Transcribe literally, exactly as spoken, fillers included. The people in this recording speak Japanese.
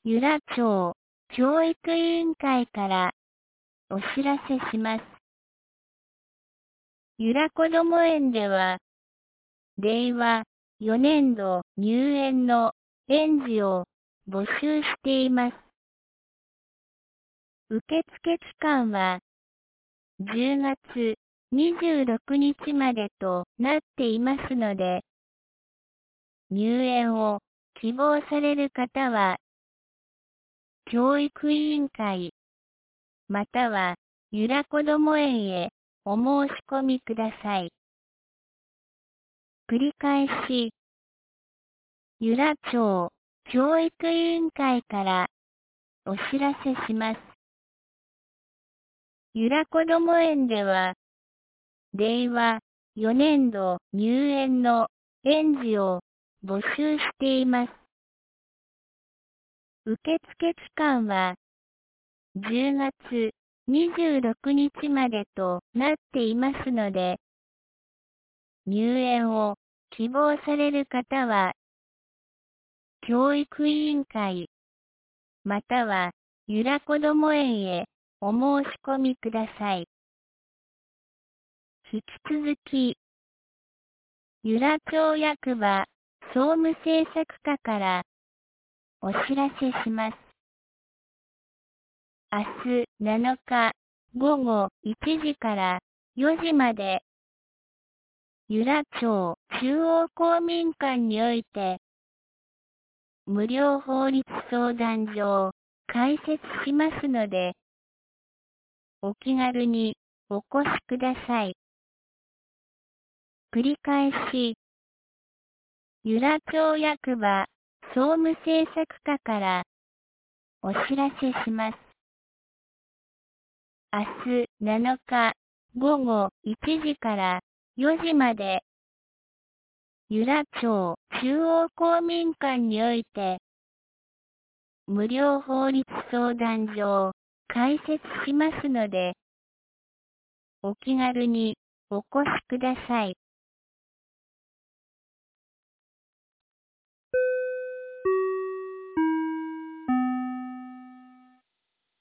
由良町教育委員会からお知らせします。由良こども園では、れいわよねんど入園の園児を募集しています。受付期間はじゅうがつにじゅうろくにちまでとなっていますので、入園を希望される方は、教育委員会、または由良こども園へお申し込みください。繰り返し、由良町教育委員会からお知らせします。由良こども園では、れいわよねんど入園の園児を募集しています。受付期間はじゅうがつにじゅうろくにちまでとなっていますので、入園を希望される方は、教育委員会、または由良こども園へお申し込みください。引き続き、由良町役場総務政策課からお知らせします。明日なのかごごいちじからよじまで、由良町中央公民館において、無料法律相談所を開設しますので、お気軽にお越しください。繰り返し、由良町役場総務政策課からお知らせします。明日なのかごごいちじからよじまで、由良町中央公民館において、無料法律相談所を開設しますので、お気軽にお越しください。